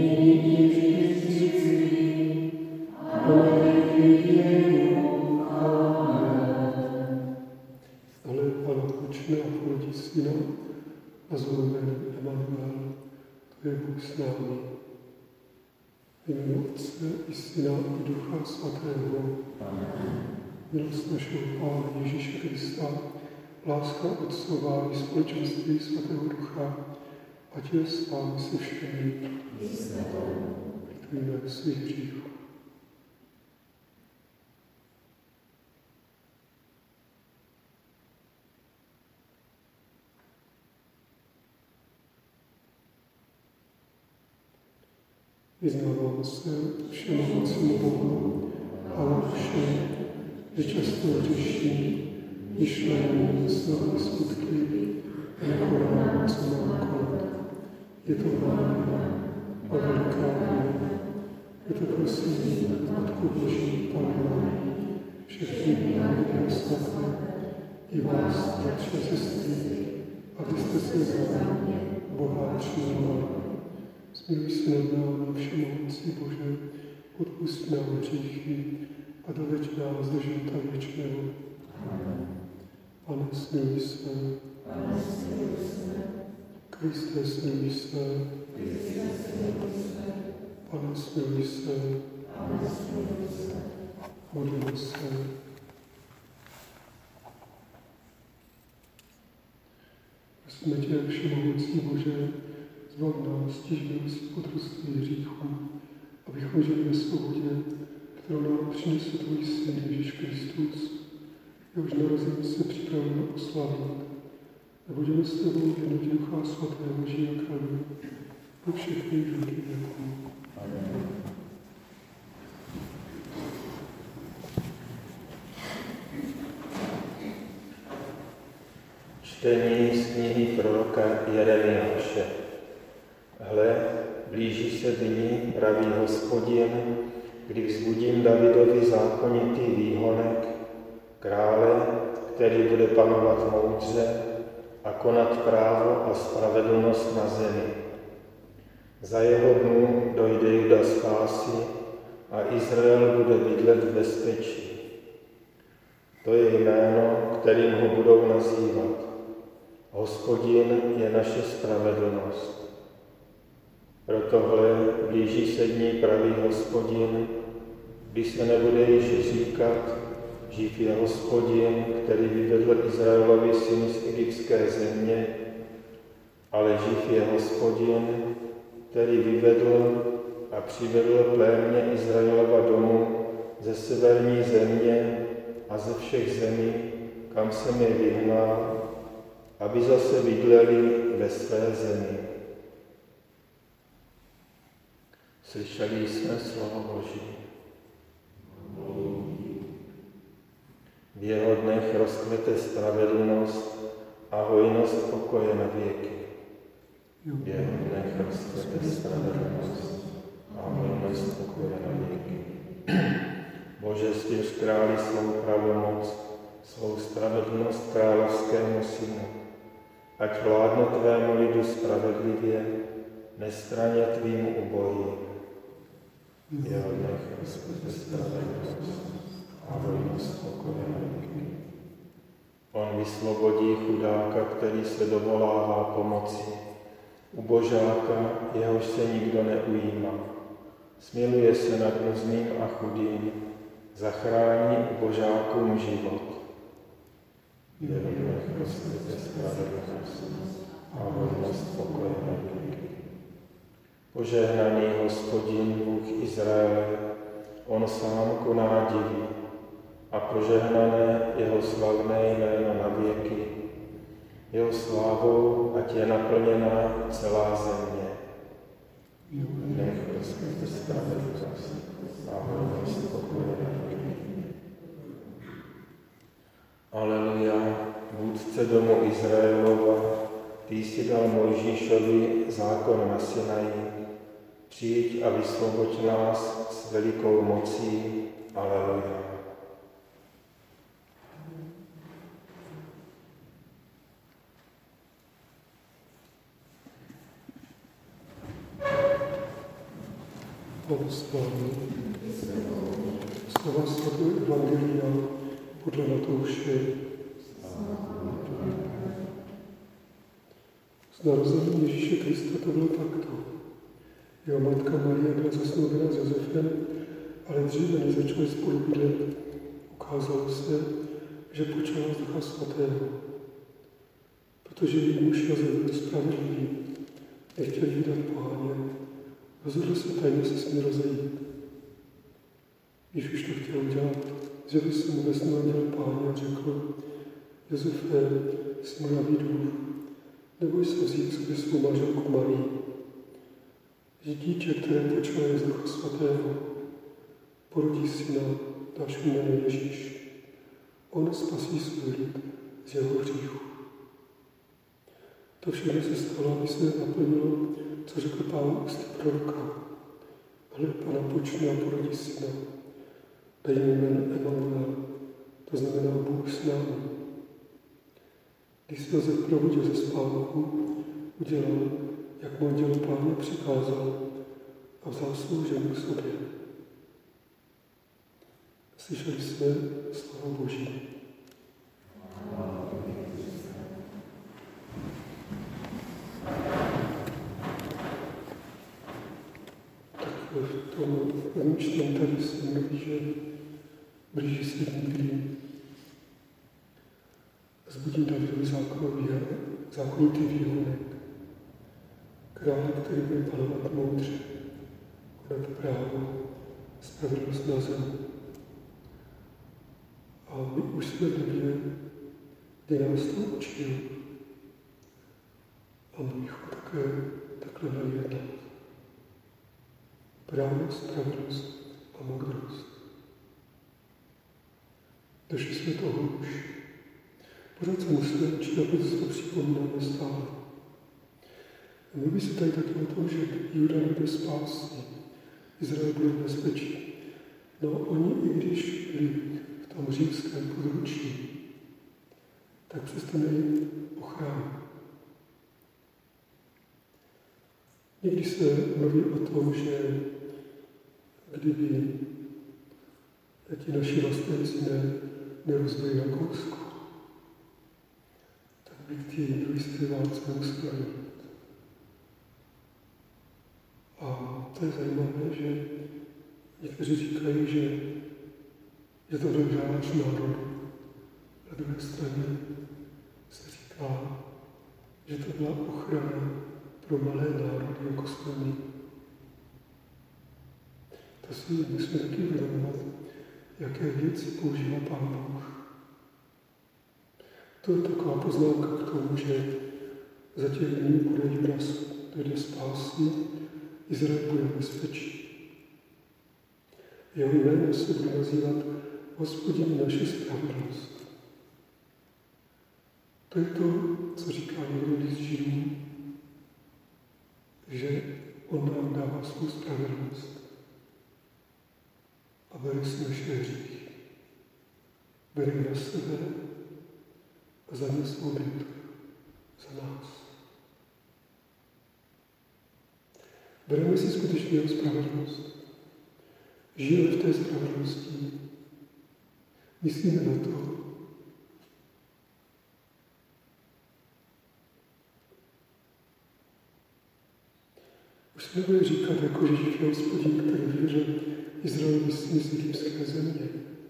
Milost našeho Pána Ježíše Krista, láska Otcová i společenství Svatého Ducha, ať je s vámi se všemi. Litujme svých hříchů. Vyznávám se všemohoucímu Bohu a všem, že často hřeším, myšlením, slovy, skutky, nekonám, co mám konat. Je to vláda a velká vina. Je to prosím, Matku Boží, Panna, všechny bláhy a svaté, i vás, bratři a sestry, abyste se za Boha přijali. Smiluj se nad námi, všemohoucí Bože, odpusť nám hříchy a doveď nás do života věčného. Pane, smiluj se. Kriste, smiluj se. Pane, smiluj se. Modlíme se. Prosíme tě, všemohoucí Bože, zbav nás stížností potrství hříchů, abychom žili ve svobodě, kterou nám přinesl tvůj syn Ježíš Kristus, jehož narození se připravíme oslavit. A budeme s tebou v jednotě Ducha Svatého žít a králi po všechny věky věků. Amen. Čtení z knihy proroka Jeremiáše. Hle, blíží se dní, praví Hospodin, kdy vzbudím Davidovi zákonitý výhonek, krále, který bude panovat moudře a konat právo a spravedlnost na zemi. Za jeho dnů dojde Juda spásy a Izrael bude bydlet v bezpečí. To je jméno, kterým ho budou nazývat. Hospodin je naše spravedlnost. Protohle blíží se dní, praví Hospodin, kdy se nebude již říkat, živ je Hospodin, který vyvedl Izraelovi syny z egyptské země, ale živ je Hospodin, který vyvedl a přivedl plémě Izraelova domů ze severní země a ze všech zemí, kam jsem je vyhnal, aby zase bydleli ve své zemi. Slyšeli jsme slovo Boží. V jeho dnech rozkvete spravedlnost a hojnost pokoje na věky. V jeho dnech rozkvete spravedlnost a hojnost pokoje na věky. Bože, svěř králi svou pravomoc, svou spravedlnost královskému synu. Ať vládne tvému lidu spravedlivě, nestraně tvým ubohým. V jeho dnech rozkvete spravedlnost a hojnost pokoje na věky. On vysvobodí chudáka, který se dovolává pomoci, ubožáka, jehož se nikdo neujímá. Smiluje se nad nuzným a chudým, zachrání ubožákům život. V jeho dnech rozkvete spravedlnost a hojnost pokoje na věky. Požehnaný Hospodin, Bůh Izraele, on sám koná divy a požehnané jeho slavné jméno na věky. Jeho slávou ať je naplněná celá země. Nech rozkvete spravedlnost a hojnost pokoje na věky. Aleluja, vůdce domu Izraelova, ty jsi dal Mojžíšovi zákon na Sinaji. Přijď a vysvoboď nás s velikou mocí. Aleluja. Pán s vámi. Slova svatého Evangelia podle Matouše. Z narození Ježíše Krista to bylo takto. Jeho matka Marie byla zasnoubena s Josefem, ale dříve než začali spolu bydlet, ukázalo se, že počala z Ducha Svatého. Protože její muž Josef byl spravedlivý, nechtěl jí dát pohánět, rozhodl se tajně se s ní rozejít. Když už to chtěl udělat, zjevil se mu ve snu anděl Páně a řekl: Josefe, synu Davidův, neboj se vzít sobě svou manželku Marii. Dítě, které počalo je z Ducha Svatého, porodí syna, dáš mu jméno Ježíš. On spasí svůj lid z jeho hříchu. To všechno se stalo, aby se naplnilo, co řekl Pán ústy proroka. Hle, Pana počne a porodí syna. Dají mu jméno Emanuel, to znamená Bůh s námi. Když se Josef probudil ze spánku, udělal, jak mu anděl Páně přikázal, a vzal svou ženu k sobě. Slyšeli jsme slovo Boží. Tak v tom prvním čtení tady se mluví, že blíží se dní, kdy zbudí Davidovi zákonitý výhonek, krále, který bude panovat moudře, konat právo, spravedlnost na zemi. A my už jsme v době, kdy nás to učil. A my bychom také takhle měli jednat. Právo, spravedlnost a moudrost. Došli jsme toho už. Pořád se musíme učit, aby to připomínáme stále. A mluví se tady taky o tom, že Juda bude spásy, Izrael bude v bezpečí. No oni, i když byli v tom římském područí, tak přesto měli ochranu. Někdy se mluví o tom, že kdyby ti naši vlastenci nerozbili Rakousko, tak by k té druhé světové válce museli jít. A to je zajímavé, že někteří říkají, že to byl náš národ. Na druhé straně se říká, že to byla ochrana pro malé národy, jako jsme my. To si musíme taky uvědomovat, jaké věci používá Pán Bůh. To je taková poznámka k tomu, že za těch dní bude Juda dojde spásy, Izrael bude v bezpečí. Jeho jméno se bude nazývat Hospodin naše spravedlnost. To je to, co říká někdo z Židů, že on nám dává svou spravedlnost a bere si naše hříchy. Bere na sebe a za ně svou bětu, za nás. Bereme si skutečně jeho spravedlnost. Žijeme v té spravedlnosti. Myslíme na to. Už se nebude říkat, jako že je Hospodin, který vyvedl Izraelovi syny z egyptské země.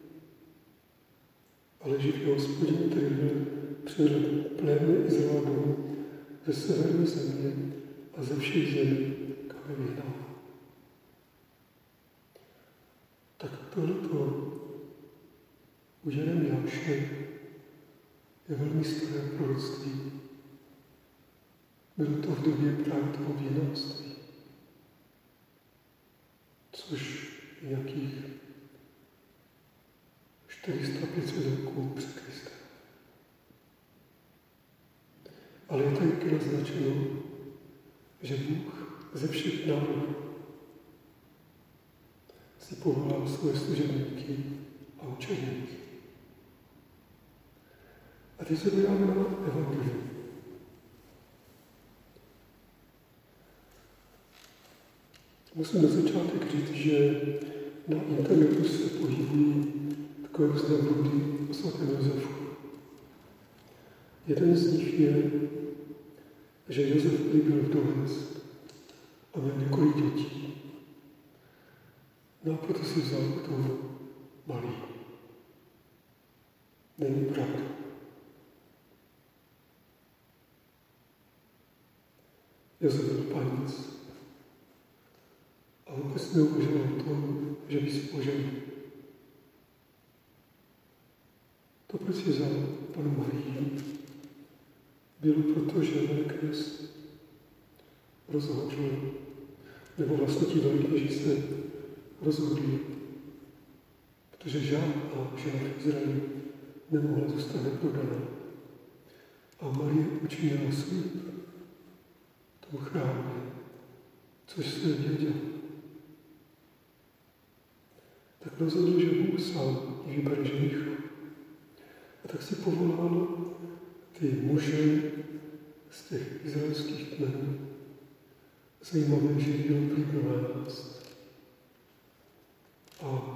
Ale živý Hospodin, který přivedl plény Izraela domů ze severní země a ze všech zemí, kam je vyhnal. Tak tohleto u Jeremiáše je velmi staré proroctví. Bylo to v době právě toho věnavství, což je nějakých 400-500 roků před Kristem. Ale je tady naznačeno, že Bůh ze všech národů si povolal svoje služebníky a učeníky. A teď se podíváme na evangelium. Musím na začátek říct, že na internetu se pohybují takové různé bludy o svatém Josefu. Jeden z nich je, že Josef byl vdovec a měl několik dětí. No a proto si vzal k tomu malý. Není pravda. Josef byl panec a vůbec neuvažoval o tom, že by se oženil. To, proč si vzal panu Marii, bylo proto, že velekněz rozhodl, nebo vlastně ti velekněži se rozhodli, protože žádná žena v Izraeli nemohla zůstat neprodaná. A Marie učinila slib tomu chrámě, což se věděl. Tak rozhodl, že Bůh sám vybere ženicha. A tak si povolal ty muže z těch izraelských kmenů. Zajímavé, že bylo prý 12. A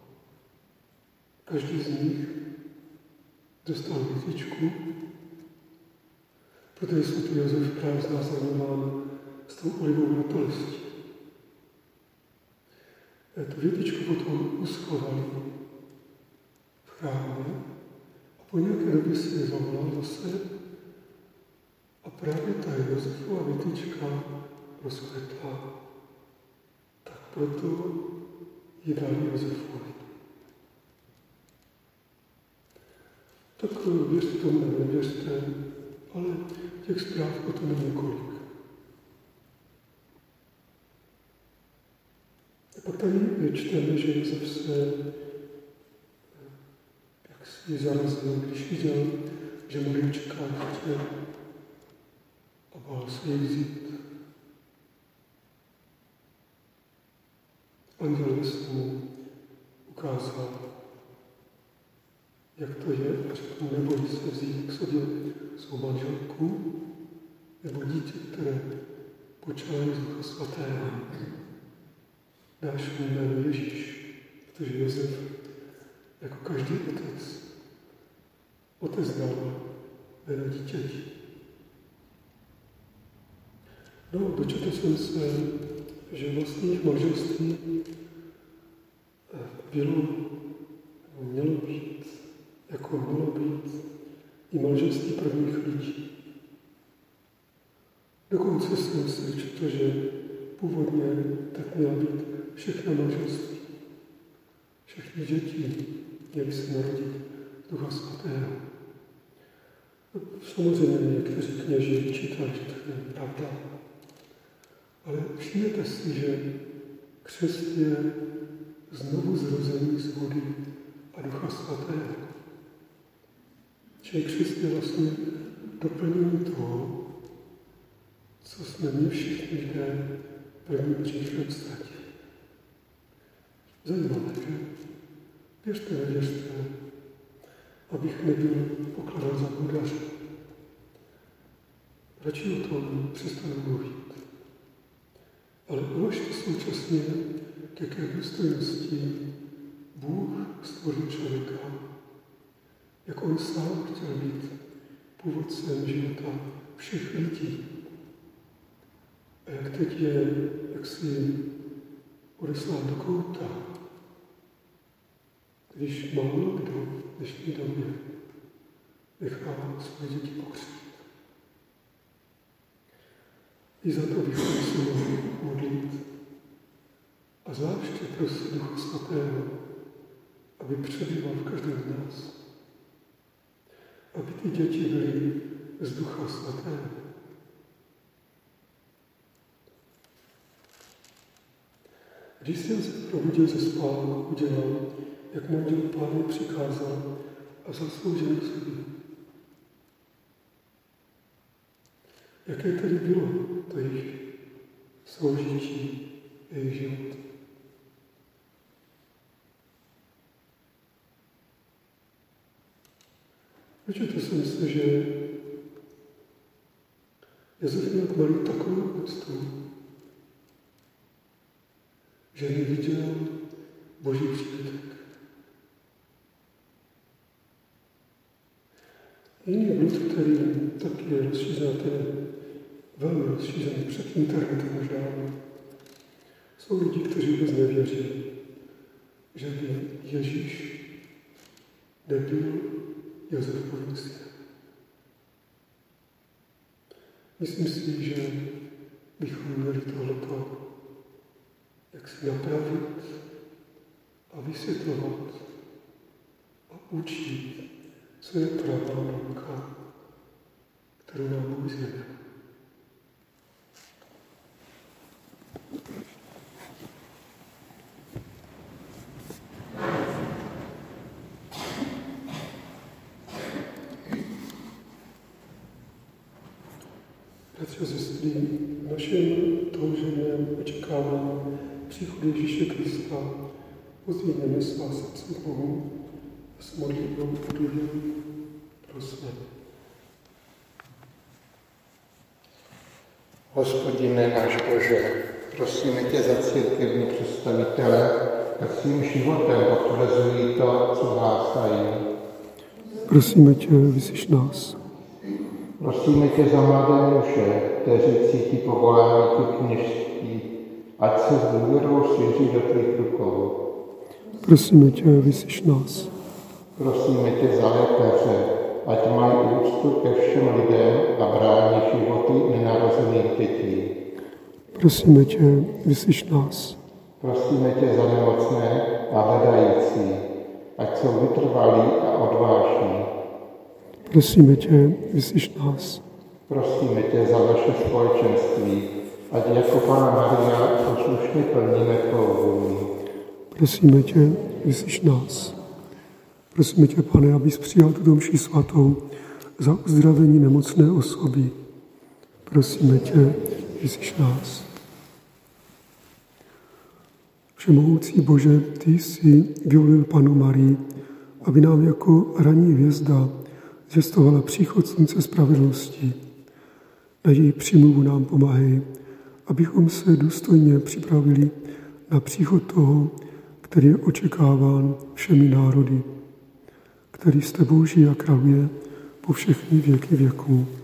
každý z nich dostal větičku, protože svatý Josef právě znázorňován s tou olivou ratolestí. Tu větičku potom uschovali v chrámě a po nějaké době si je zavolal zase a právě ta Josefova větička rozkvetla. Tak proto ji dali Josefovi. Tak věřte tomu, nebo nevěřte, ale těch zpráv o tom je několik. A pak tady čteme, že Josef se jaksi zarazil, když viděl, že Marie čeká dítě a bál se jej vzít. Anděl ve snu ukázal, jak to je, a řekl, nebojí se vzít k sobě svou manželku nebo dítě, které počalo z Ducha Svatého. Dáš mu jméno Ježíš, protože Josef, jako každý otec dal jméno dítěti. No, dočetl jsem se, že vlastně jejich manželství mělo být i manželství prvních lidí. Dokonce jsem se četl, že původně tak měla být všechna manželství. Všechny děti měly se narodit z Ducha Svatého. Samozřejmě někteří kněži čítali, že to není pravda. Ale všimněte si, že křest je znovu zrození z vody a Ducha Svatého. Čili křest je vlastně doplnění toho, co jsme my všichni lidé prvním hříchem ztratili. Zajímavé, že? Věřte, nevěřte, abych nebyl pokládán za budaře. Radši o tom přestanu mluvit. Ale uvažte současně, k jaké důstojnosti Bůh stvořil člověka, jak on sám chtěl být původcem života všech lidí. A jak teď je, jak si odeslán do kouta, když málo kdo v dnešní době nechá svoje děti pokřtít. I za to bychom se mohli modlit a zvláště prosit Ducha Svatého, aby přebýval v každém z nás. Aby ty děti byly z Ducha Svatého. Když jsem se probudil ze spánku, udělal, jak manžel Pánu přikázal a zasloužil k sobě. Jaké tedy bylo to jejich soužití, jejich život? Dočetl jsem se, že Josef měl k Marii takovou úctu, že neviděl Boží příbytek. Jiný blud, který taky je rozšířený, velmi rozšířený před internetem možná, jsou lidi, kteří vůbec nevěří, že by Ježíš nebyl Josefovým synem. Myslím si, že bychom měli tohleto jak si napravit a vysvětlovat a učit, co je pravá nauka, kterou nám Bůh zjevil. Bratři a sestry, v našem touženém očekávání příchodu Ježíše Krista pozdvihněme svá srdce k Bohu a s modlitbou o důvěru prosme. Hospodine náš Bože, prosíme tě za církevní představitele, a svým životem potvrzují to, co hlásají. Prosíme tě, vyslyš nás. Prosíme tě za mladé muže, kteří cítí povolání k kněžství, ať se s důvěrou svěří do tvých rukou. Prosíme tě, vyslyš nás. Prosíme tě za lékaře, ať mají úctu ke všem lidem a brání životy nenarozených dětí. Prosíme tě, vyslyš nás. Prosíme tě za nemocné a hledající, ať jsou vytrvalí a odvážní. Prosíme tě, vyslyš nás. Prosíme tě za vaše společenství, ať jako Panna Maria poslušně plníme tvou vůli. Prosíme tě, vyslyš nás. Prosíme tě, Pane, abys přijal tuto mši svatou za uzdravení nemocné osoby. Prosíme tě, vyslyš nás. Všemohoucí Bože, ty jsi vyvolil Pannu Marii, aby nám jako ranní hvězda zvěstovala příchod slunce spravedlnosti. Na její přímluvu nám pomáhej, abychom se důstojně připravili na příchod toho, který je očekáván všemi národy, který s tebou žije a králuje po všechny věky věků.